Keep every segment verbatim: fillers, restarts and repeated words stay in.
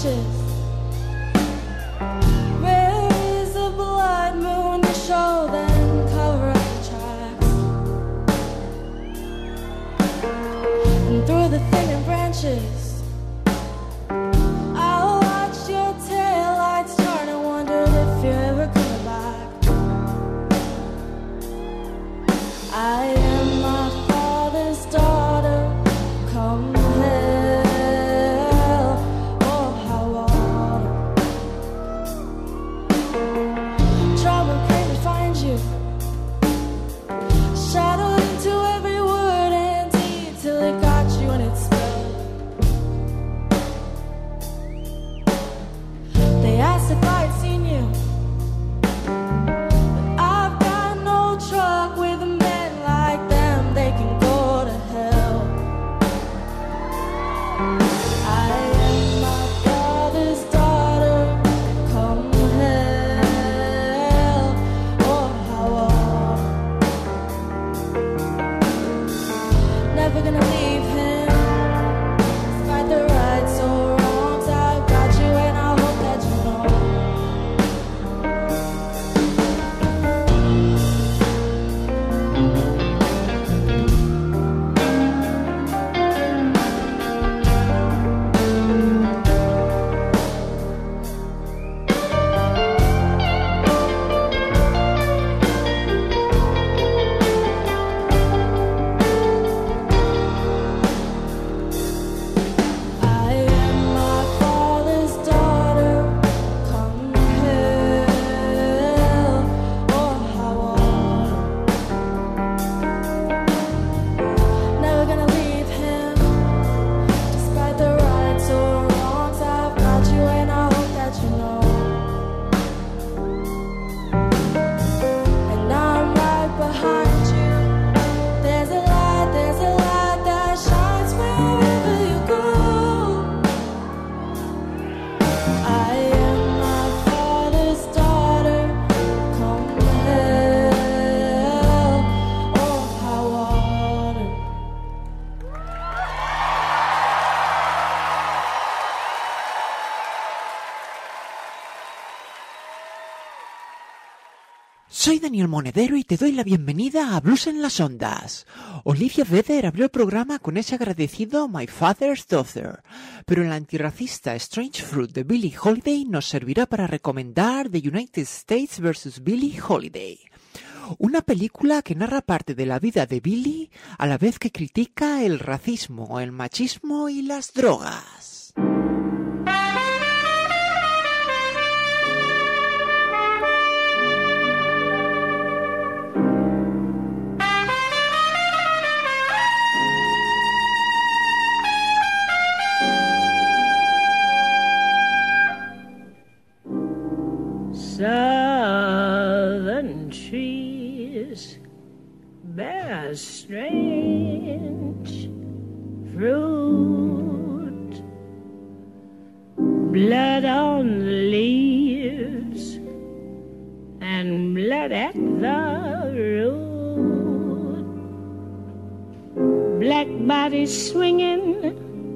branches. Raise a blood moon to show, then cover up the tracks. And through the thinning branches, I'll watch your taillights turn and wondered if you're ever coming back. I am my father's daughter, come hell or high water. Trouble came to find you, shadowed into every word and deed till it got you in its spell. They asked if I'd seen you, but I've got no truck with men like them, they can go to hell. I am my father's daughter, come hell or high water. Never gonna leave him, despite the rights or wrongs. I've got you and I hope that you know. I am my father's daughter, come hell or high water. Never gonna leave him, despite the rights or wrongs. I've got you and I hope that you know. And I'm right behind you. There's a light, there's a light that shines wherever you go. I am my father's daughter, come hell or high water. Soy Daniel Monedero y te doy la bienvenida a Blues en las Ondas. Olivia Vedder abrió el programa con ese agradecido My Father's Daughter, pero el antirracista Strange Fruit de Billie Holiday nos servirá para recomendar The United States versus Billie Holiday, una película que narra parte de la vida de Billie a la vez que critica el racismo, el machismo y las drogas. Southern trees bear strange fruit, blood on the leaves and blood at the root, black bodies swinging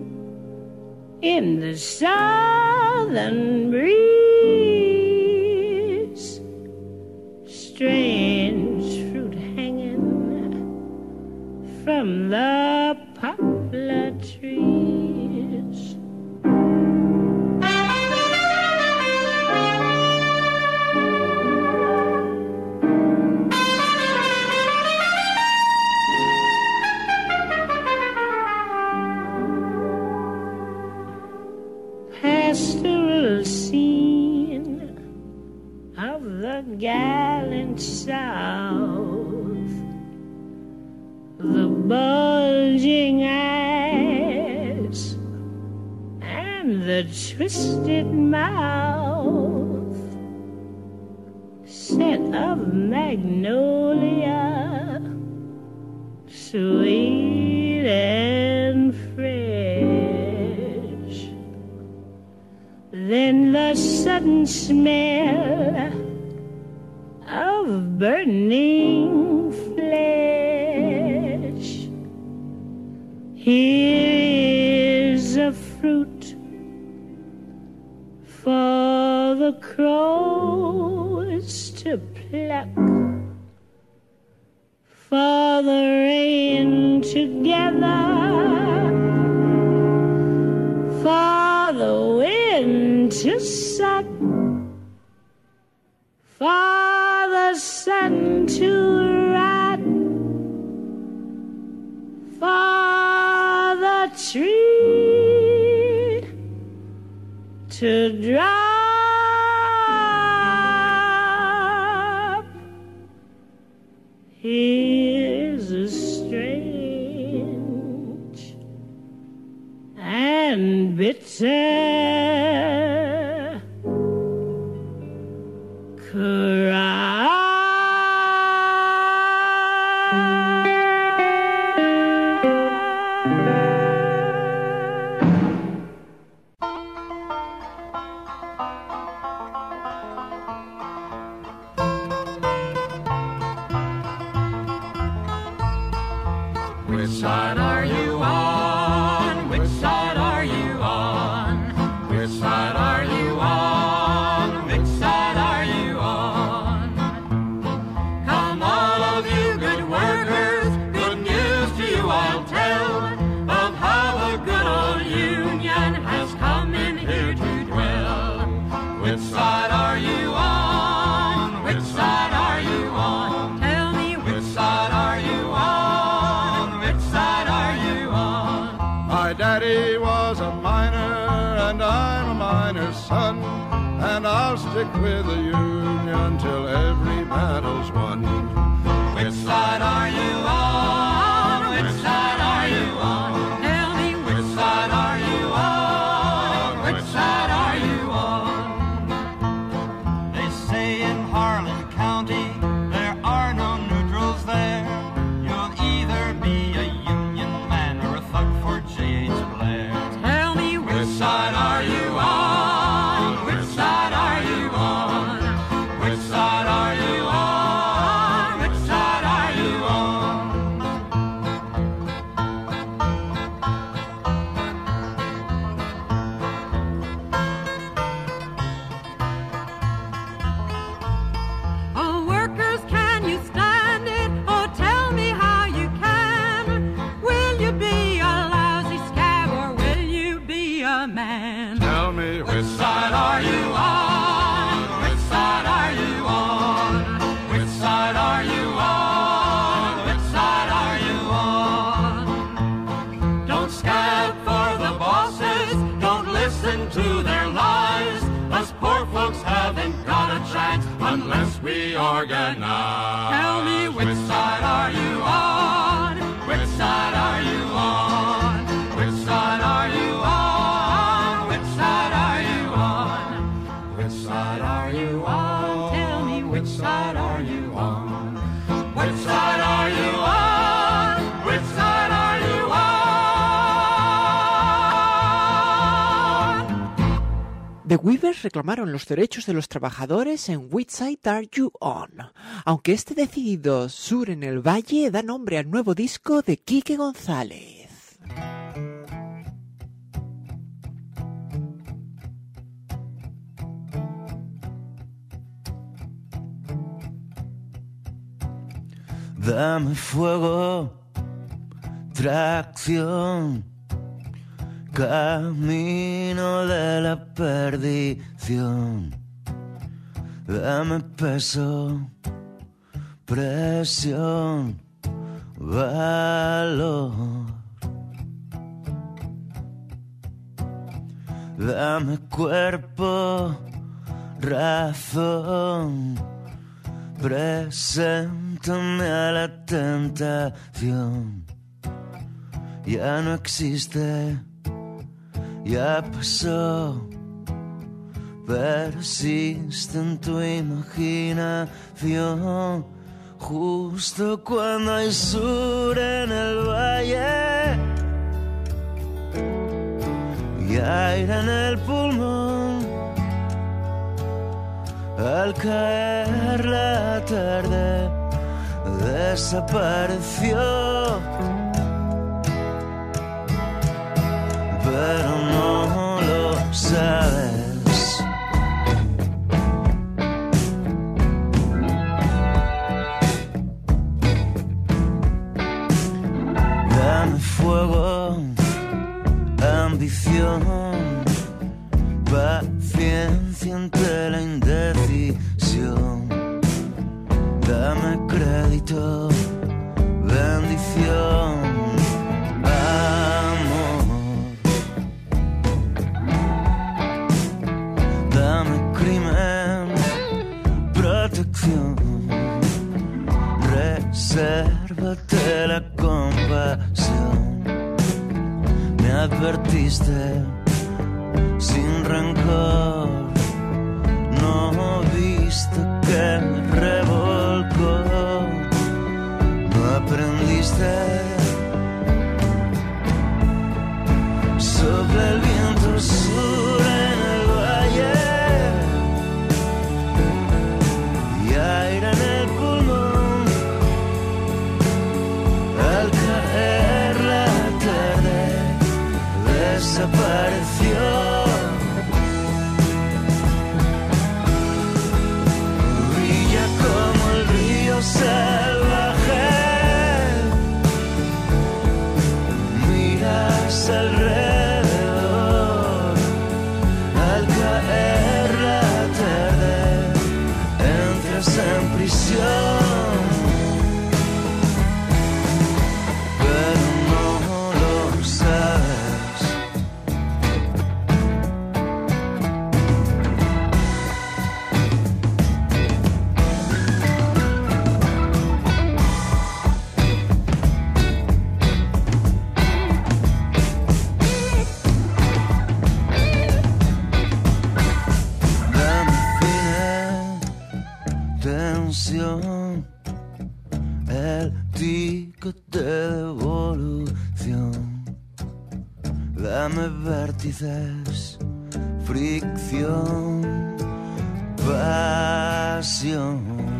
in the southern breeze, strange fruit hanging from the poplar trees. Pastoral scene of the gallant South, the bulging eyes and the twisted mouth, scent of magnolia, sweet and fresh. Then the sudden smell of burning flesh. Here is a fruit for the crows to pluck, for the rain to gather, for the wind to suck, for the sun to rot, for the tree to drop. Here's a strange and bitter cry. Which side are you on? Which side are you on? Which side are you on? Which side are you on? Come all of you good workers, good news to you I'll tell of how the good old Union has come in here to dwell. Which side are you on? Which side are you on? Tell me which side are you on? Which side are you on? My daddy was a miner, and I'm a miner's son, and I'll stick with the Union till every battle's won. Which side are you on? Which side are you on? Tell me which side are you on? Which side are you on? They say in Harlan County there are no neutrals there. You'll either be a Union man or a thug for J H Blair. Tell me which side are you on? Which side are you on? Which side are you on? Which side are you on? Oh, workers, can you stand it? Oh, tell me how you can. Will you be a lousy scab or will you be a man? Tell me Which side are you on? Which side are you on? Which side are you on? Which side are you on? Don't scab for the bosses, don't listen to their lies. Us poor folks haven't got a chance unless we organize. Tell me which side are you on? Which side are you on? Which side are you on? Which side are you on? Which side are you on? Tell me which side are you on? Which side are you on? Which side are you on? The Weavers reclamaron los derechos de los trabajadores en Which Side Are You On, aunque este decidido sur en el valle da nombre al nuevo disco de Quique González. Dame fuego, tracción, camino de la perdición. Dame peso, presión, valor. Dame cuerpo, razón, preséntame a la tentación. Ya no existe, ya pasó, persiste en tu imaginación. Justo cuando hay sur en el valle y aire en el pulmón, al caer la tarde desapareció, pero no lo sabes. paciencia ante la indecisión. Dame crédito, bendición, amor. Dame crimen, protección. Resérvate la compasión. Me advertiste sin rencor, no viste que me revolcó, no aprendiste. Sopla el viento sur en el valle y aire en el pulmón. Al caer la tarde desapareció. Brilla como el río salvaje. Miras alrededor. Al caer la tarde entras en prisión. Pero no lo sabes. Dame fines, tensión, el ticket de devolución. Dame vértices, fricción, pasión.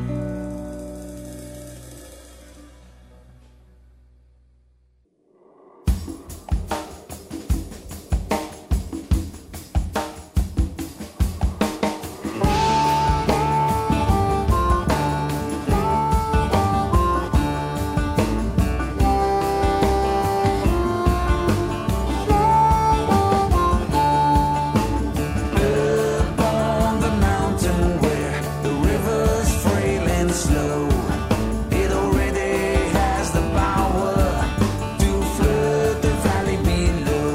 On the mountain where the river's frail and slow, it already has the power to flood the valley below.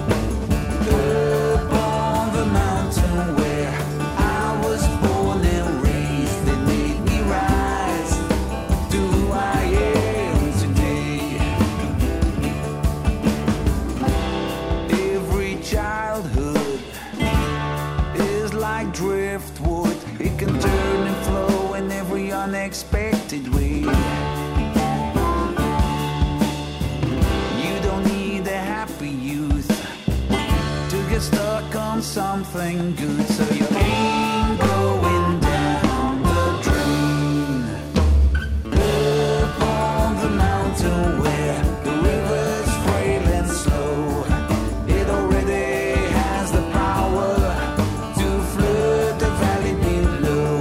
Up on the mountain where I was born and raised, they made me rise to who I am today. Every childhood is like driftwood. It can turn and flow in every unexpected way. You don't need a happy youth to get stuck on something good, so you ain't going down the drain. Up on the mountain where the river's frail and slow, it already has the power to flood the valley below.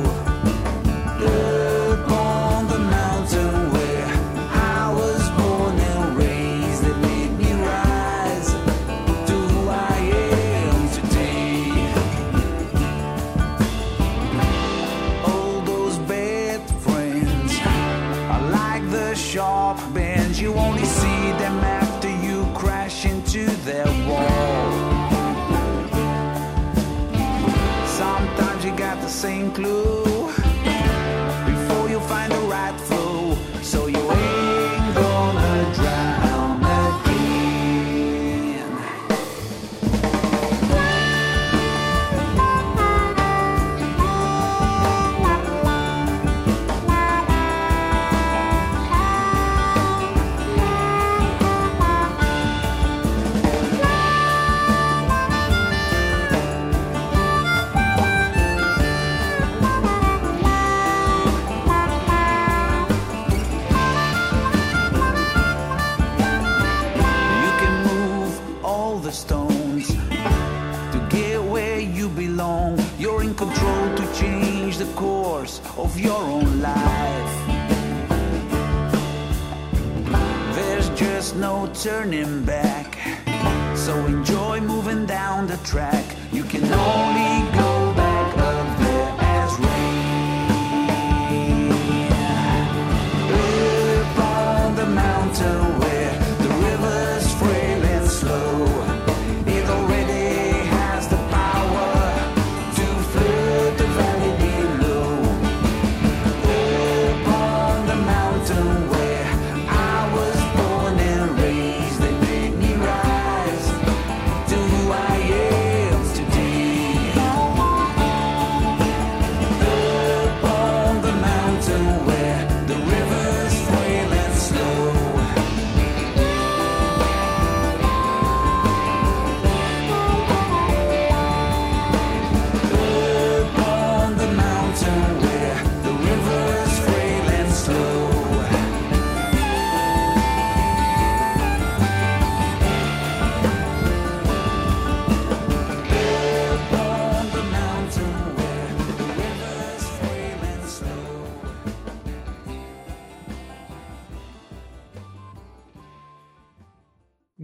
Up on the mountain where I was born and raised, it made me rise to who I am today. All those bad friends are like the sharp bends. You only see them after you crash into their wall. Sometimes you got the same clue before you find the right flow, so you ain't gonna drown again. You can move all the stones to get where you belong. You're in control to change the course of your own life. There's just no turning back, so enjoy moving down the track. You can only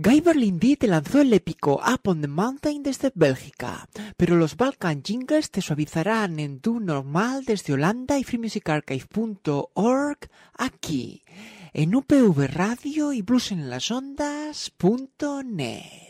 Guy Berlindé te lanzó el épico Up on the Mountain desde Bélgica, pero los Balkan Jingles te suavizarán en Do Normal desde Holanda y free music archive punto org aquí, en U P V Radio y blues en las ondas punto net.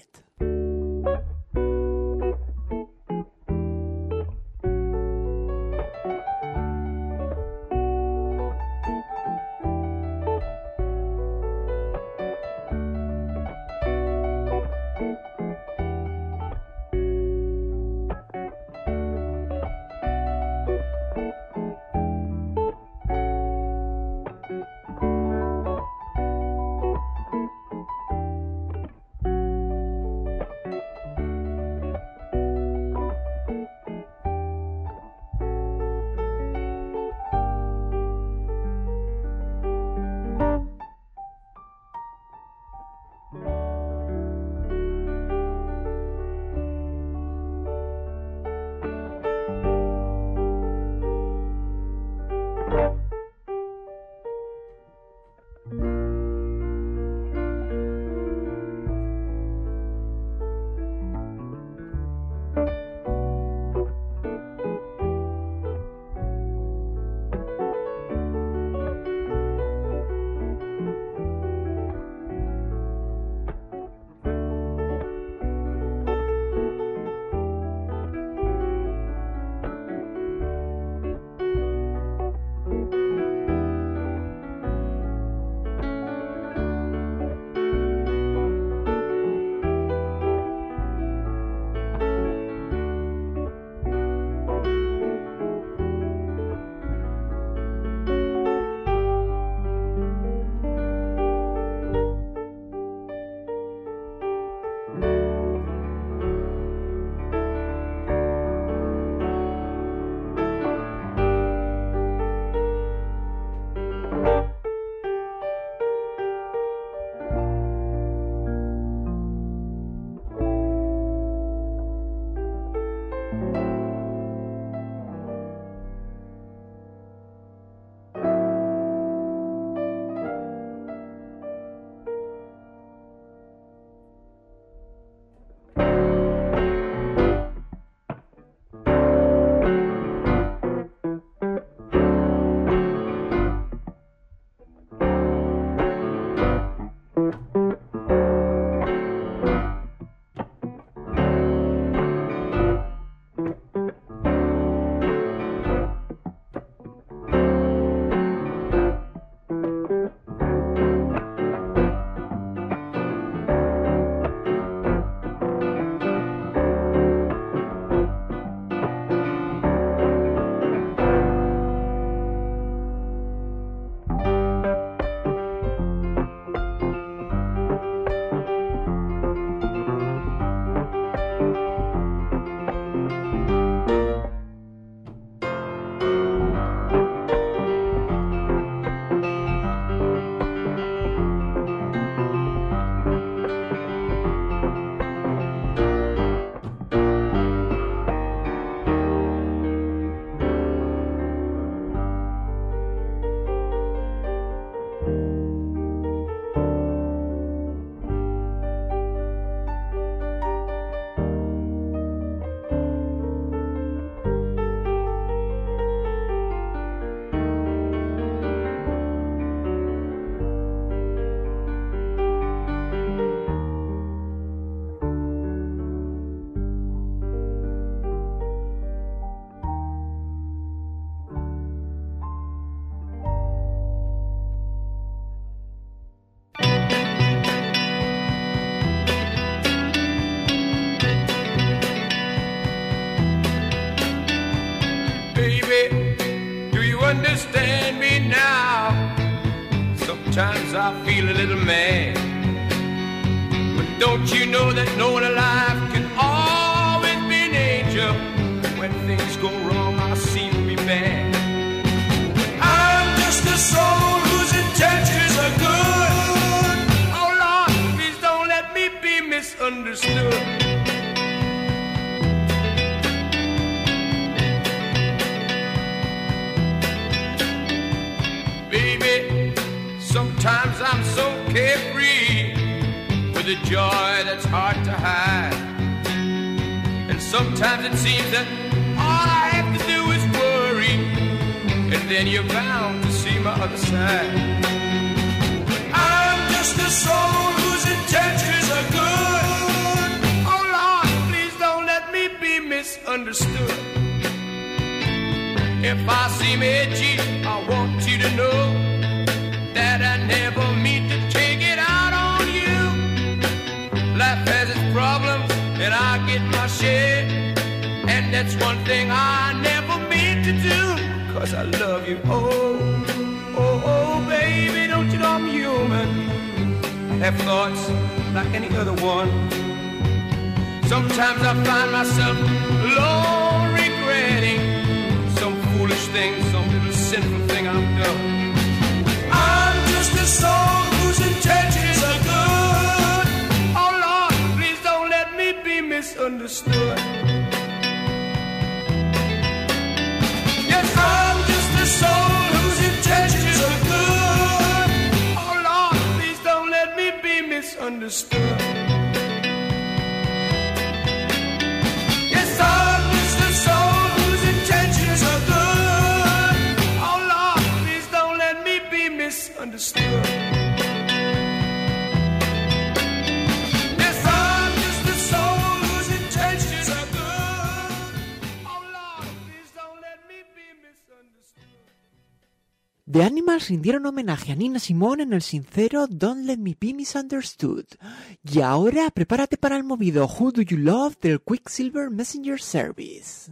understand me now. Sometimes I feel a little mad, but don't you know that no one alive can always be an angel? When things go wrong, I seem to be bad. I'm just a soul whose intentions are good. Oh Lord, please don't let me be misunderstood. Sometimes I'm so carefree with with a joy that's hard to hide. And sometimes it seems that all I have to do is worry, and then you're bound to see my other side. I'm just a soul whose intentions are good. Oh Lord, please don't let me be misunderstood. If I seem edgy, I want you to know that I never mean to take it out on you. Life has its problems, and I get my share, and that's one thing I never mean to do, 'cause I love you. Oh, oh, oh, baby, don't you know I'm human? I have thoughts like any other one. Sometimes I find myself alone regretting some foolish thing, some little sinful thing I've done. I'm just a soul whose intentions are good. Oh Lord, please don't let me be misunderstood. Yes, I'm just a soul whose intentions are good. Oh Lord, please don't let me be misunderstood. Yes, I'm just a soul whose intentions are good. Oh Lord, please don't let me be misunderstood. Yes, I'm just a soul whose intentions are good. Oh Lord, please don't let me be misunderstood. The Animals rindieron homenaje a Nina Simone en el sincero Don't Let Me Be Misunderstood. Y ahora prepárate para el movido Who Do You Love del Quicksilver Messenger Service.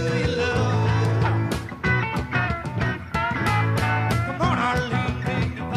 Come on, Arlene, take the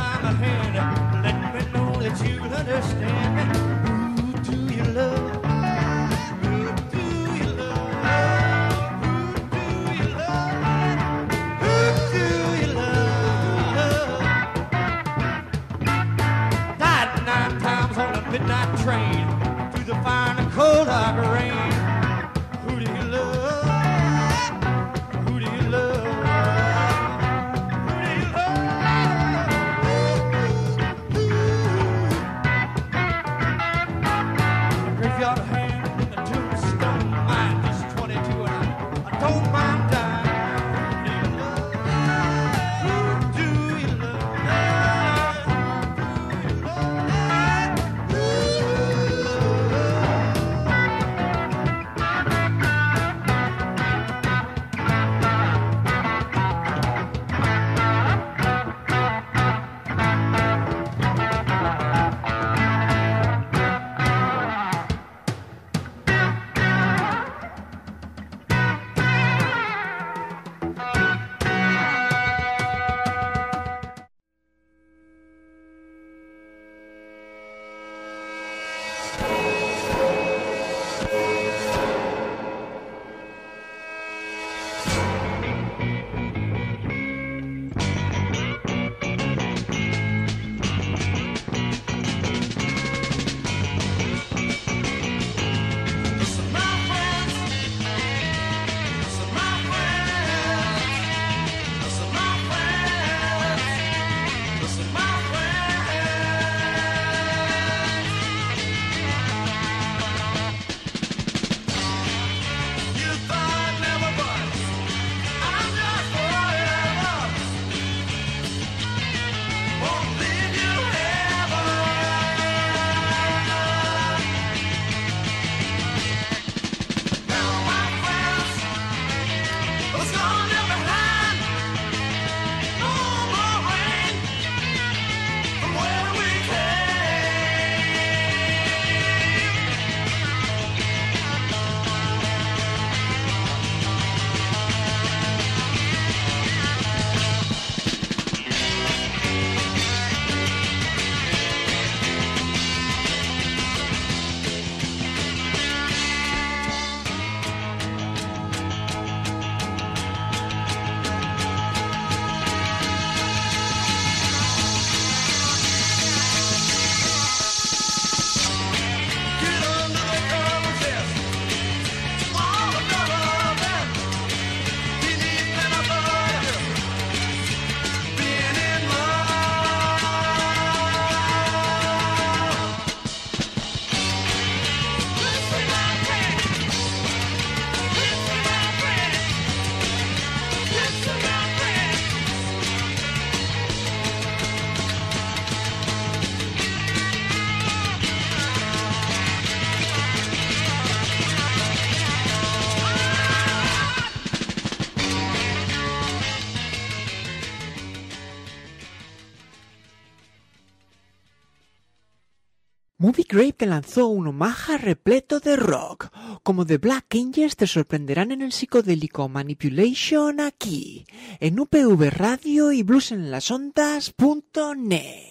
Movie Grave te lanzó un homaje repleto de rock. Como The Black Angels te sorprenderán en el psicodélico Manipulation aquí, en U P V Radio y bluesenlasondas punto net.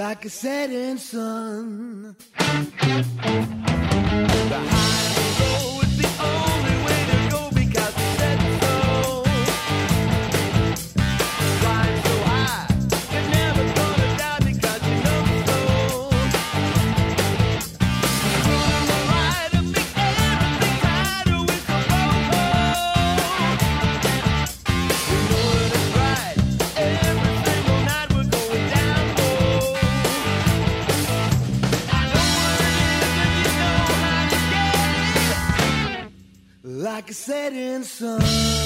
like a setting sun. The high road is the only way to go because it said so. Flying so high, you're never gonna die because you know so. On the right of the everything tighter with the road. We know it is right. Every single night we're going down low. I know what it is and you know how to get it. Like a setting sun.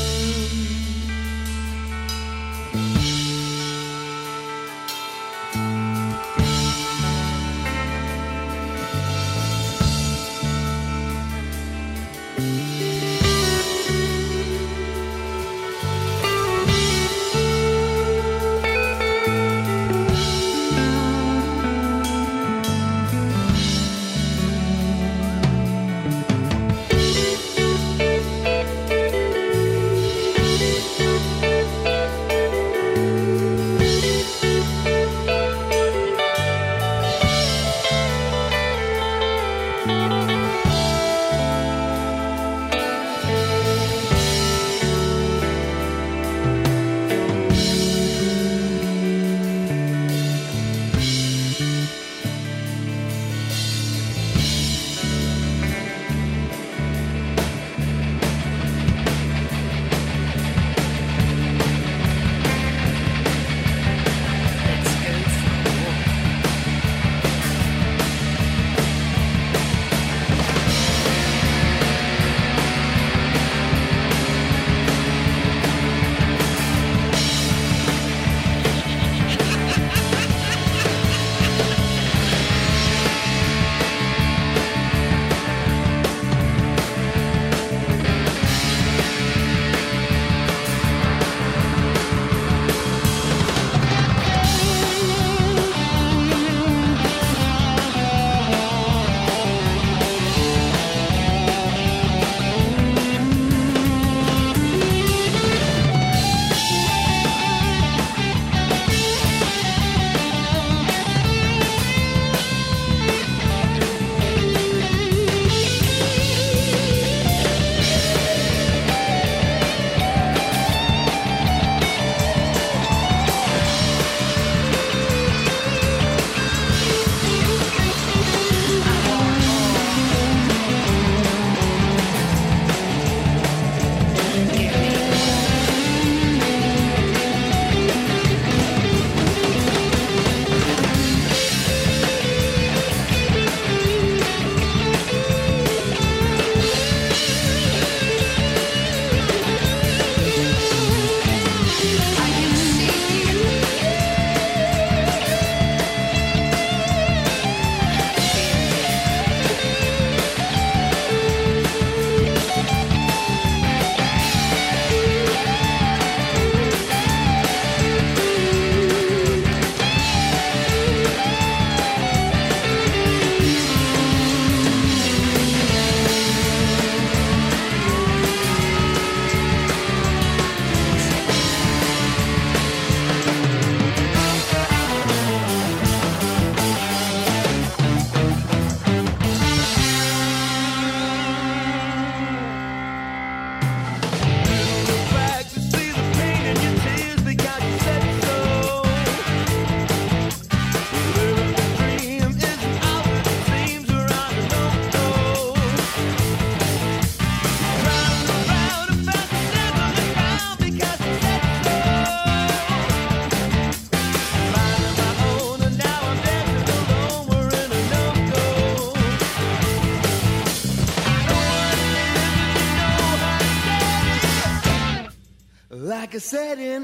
Like a setting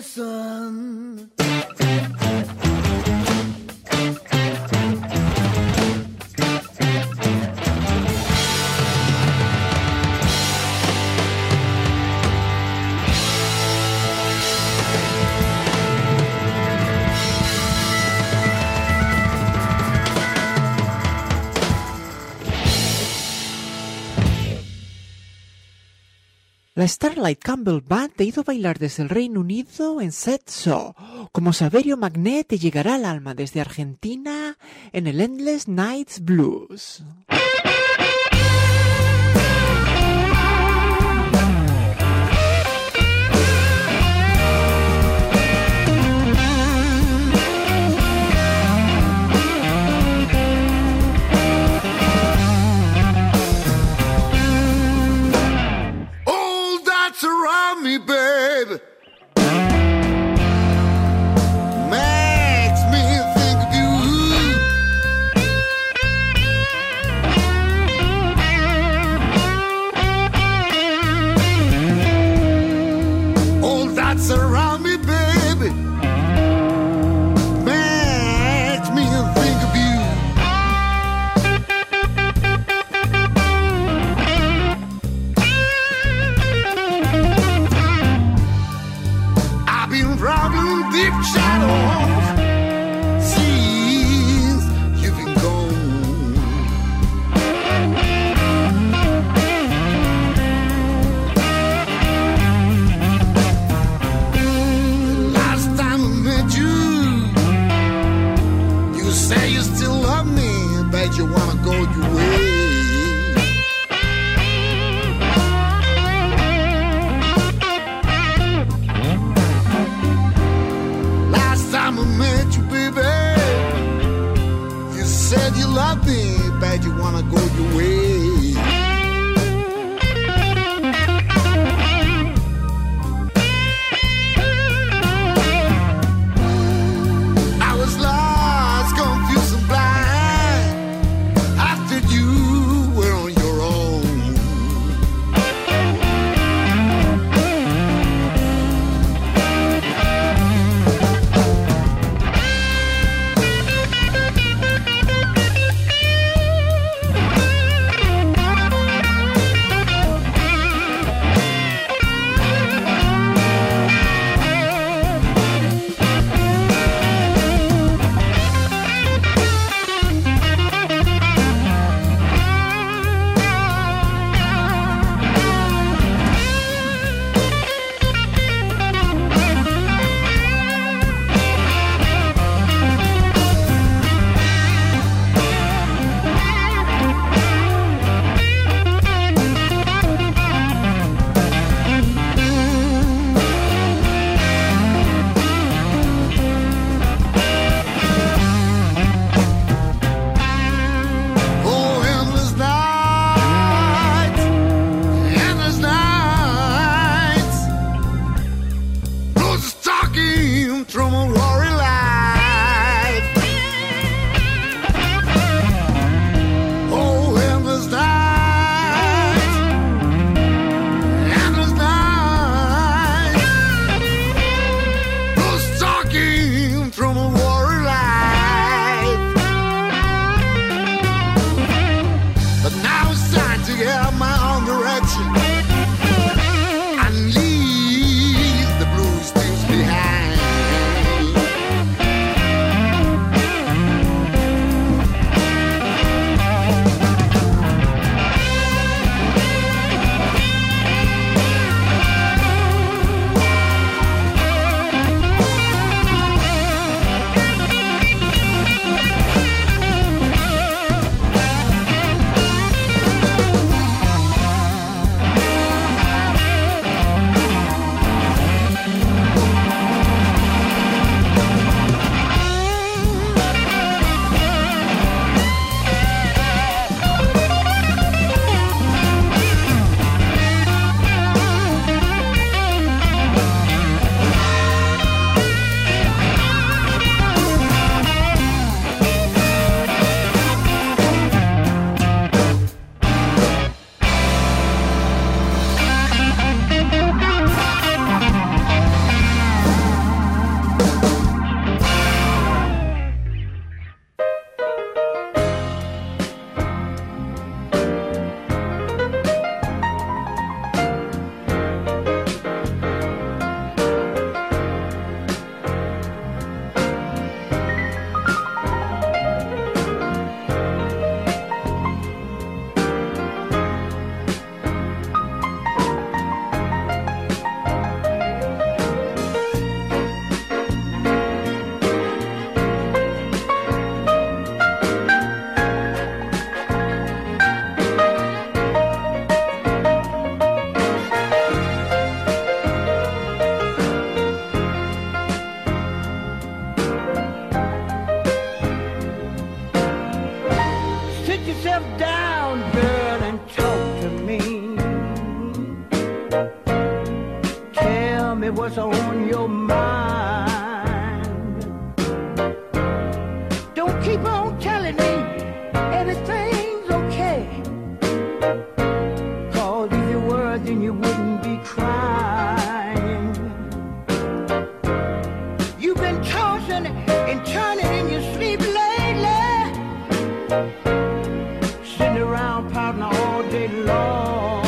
sun. La La Starlight Campbell Band te hizo bailar desde el Reino Unido en Set So. Como Saverio Magnet te llegará al alma desde Argentina en el Endless Nights Blues. Around me, baby, makes me think of you. All that's around me, baby, makes me think of you. Problem deep shadows since you've been gone. The last time I met you, you say you still love me, but you wanna go your way. Time I met you, baby, you said you love me, but you wanna go your way. I was lost, confused and blind after you were on your own. And leave the blues things behind. yourself down, girl, and talk to me. Tell me what's on your mind. Don't keep on telling me everything's okay. Cause if you were, then you wouldn't be crying. You've been tossing and turning in your sleep lately, sitting around pouting all day long.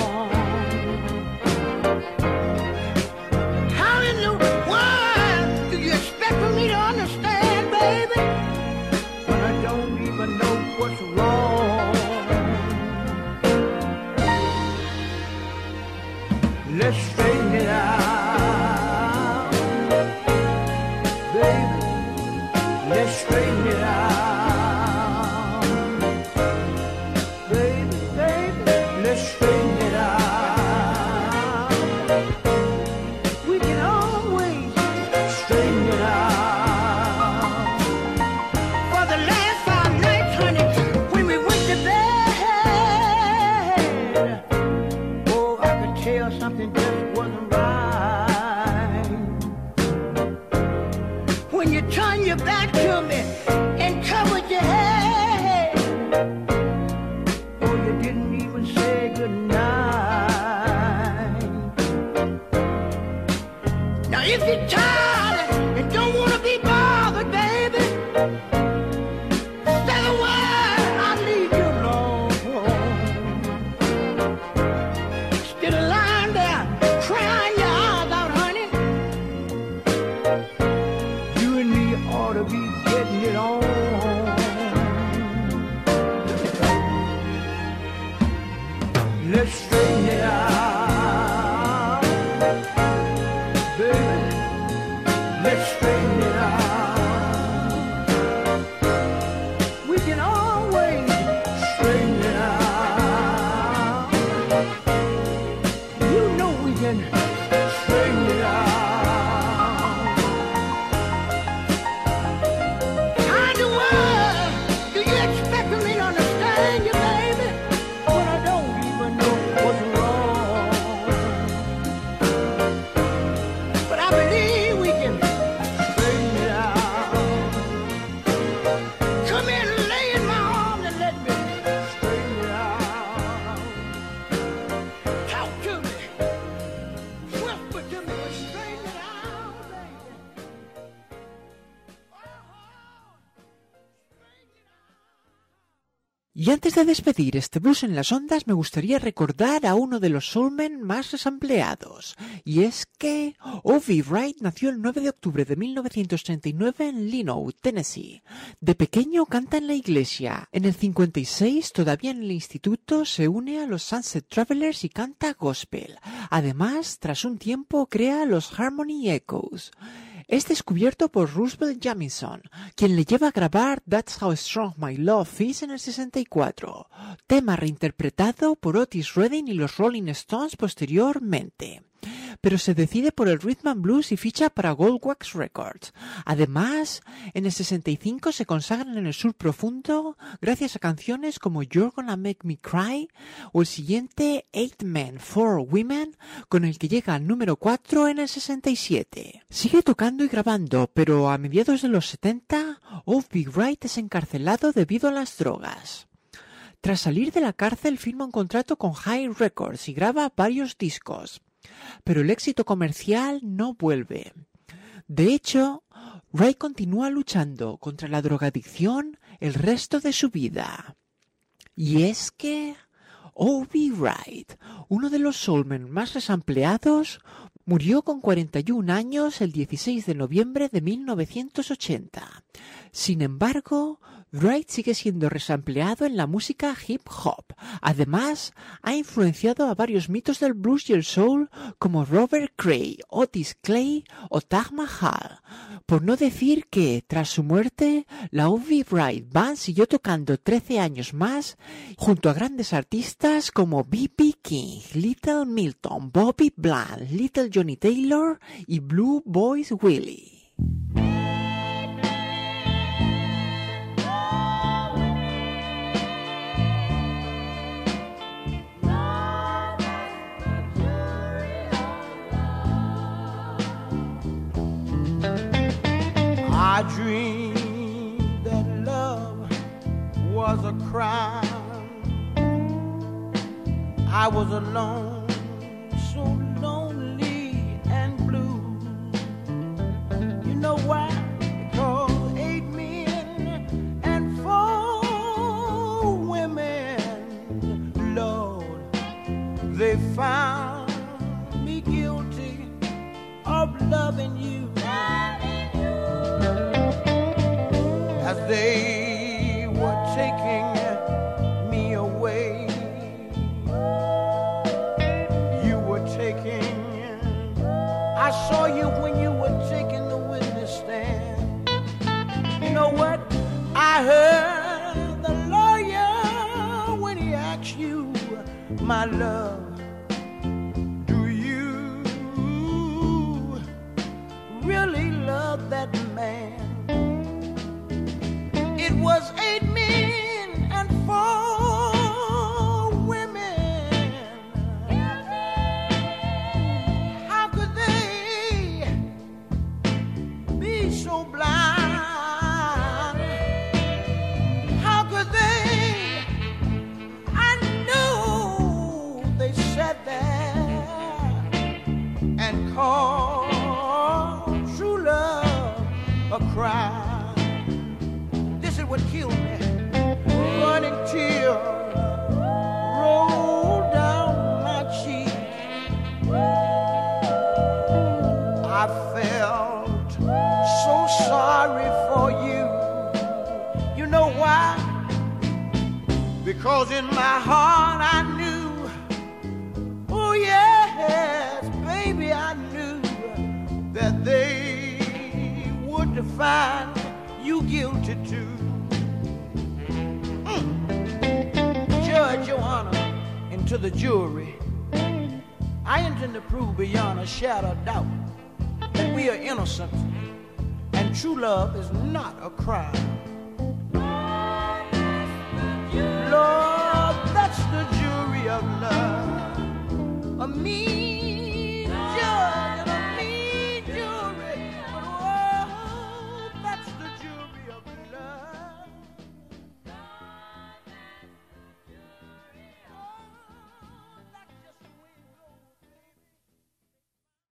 How in the world do you expect for me to understand, baby, when I don't even know what's wrong? Let's straighten it out, baby. Let's straighten it out, baby, baby. Let's straighten it out. We can always straighten it out. For the last five nights, honey, when we went to bed, oh, I could tell something just wasn't right. When you turn your back to me and covered your head, oh, you didn't even say goodnight. Now if you're tired and don't want to be bothered, baby, say the word, I'll leave you alone. Instead of lying there crying your eyes out, honey, you and me ought to be getting it on. Let's straighten it out, baby. Let's straighten it out. We can always straighten it out. You know we can straighten it out. How in the world do you expect for me to understand you, baby, when I don't even know what's wrong? But I believe we can straighten it out. Come in and lay in my arms and let me straighten it out. Talk to me, whisper to me, and straighten it out, baby. Y antes de despedir este blues en las ondas, me gustaría recordar a uno de los soulmen más resampleados. Y es que Ovi Wright nació el nueve de octubre de mil novecientos treinta y nueve en Lenox, Tennessee. De pequeño canta en la iglesia. En el cincuenta y seis, todavía en el instituto, se une a los Sunset Travelers y canta gospel. Además, tras un tiempo, crea los Harmony Echoes. Es descubierto por Roosevelt Jamison, quien le lleva a grabar That's How Strong My Love Is en el sesenta y cuatro, tema reinterpretado por Otis Redding y los Rolling Stones posteriormente. Pero se decide por el rhythm and blues y ficha para Goldwax Records. Además, en el sesenta y cinco se consagran en el sur profundo gracias a canciones como You're Gonna Make Me Cry o el siguiente Eight Men, Four Women, con el que llega al número cuatro en el sesenta y siete. Sigue tocando y grabando, pero a mediados de los setenta, Ovi Wright es encarcelado debido a las drogas. Tras salir de la cárcel firma un contrato con High Records y graba varios discos. Pero el éxito comercial no vuelve. De hecho, Wright continúa luchando contra la drogadicción el resto de su vida. Y es que Ovi Wright, uno de los soulmen más resampleados, murió con cuarenta y un años el dieciséis de noviembre de mil novecientos ochenta. Sin embargo, Wright sigue siendo resampleado en la música hip hop. Además, ha influenciado a varios mitos del blues y el soul como Robert Cray, Otis Clay o Taj Mahal. Por no decir que, tras su muerte, la Ovi Wright Band siguió tocando trece años más junto a grandes artistas como B B King, Little Milton, Bobby Bland, Little Johnny Taylor y Blue Boys Willie. I dreamed that love was a crime. I was alone, so lonely and blue. You know why? Because eight men and four women, Lord, they found me guilty of loving you. As they were taking me away, you were taking, I saw you when you were taking the witness stand. You know what? I heard the lawyer when he asked you, my love, do you really love that man? It was eight men and four women. How could they be so blind? How could they? I knew they sat there and called true love a crime. What killed me, running tears rolled down my cheek. I felt so sorry for you. You know why? Because in my heart I knew, oh yes, baby, I knew that they would find you guilty too. Judge, Your Honor, and to the jury, I intend to prove beyond a shadow of doubt that we are innocent and true love is not a crime.